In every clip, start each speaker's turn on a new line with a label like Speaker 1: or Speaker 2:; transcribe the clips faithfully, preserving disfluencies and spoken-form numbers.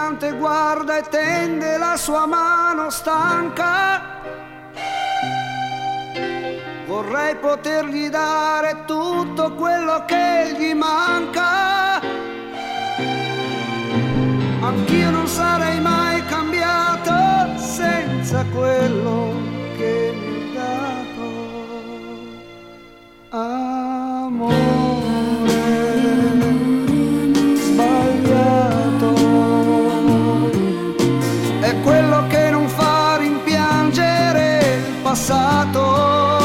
Speaker 1: distante guarda e tende la sua mano stanca. Vorrei potergli dare tutto quello che gli manca. Anch'io non sarei mai cambiato senza quello che mi ha dato. Amore sbagliato è quello che non fa rimpiangere il passato.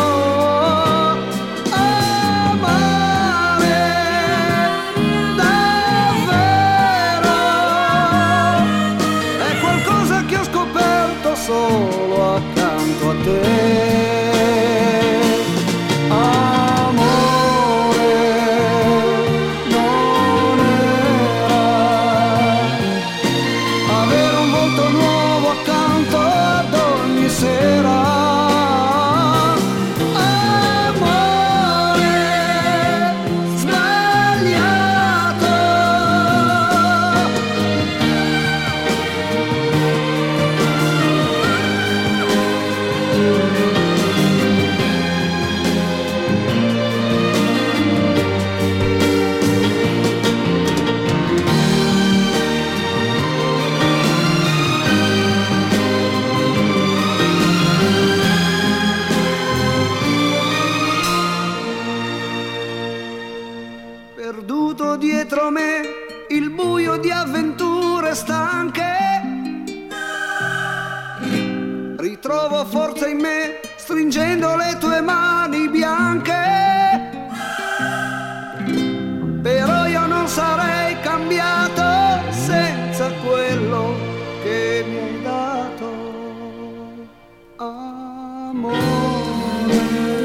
Speaker 1: Solo accanto a te, amore, non era avere un volto nuovo accanto ad ogni sera. Perduto dietro me il buio di avventure stanche, ritrovo forza in me stringendo le tue mani bianche. Però io non sarei cambiato senza quello che mi hai dato, amore.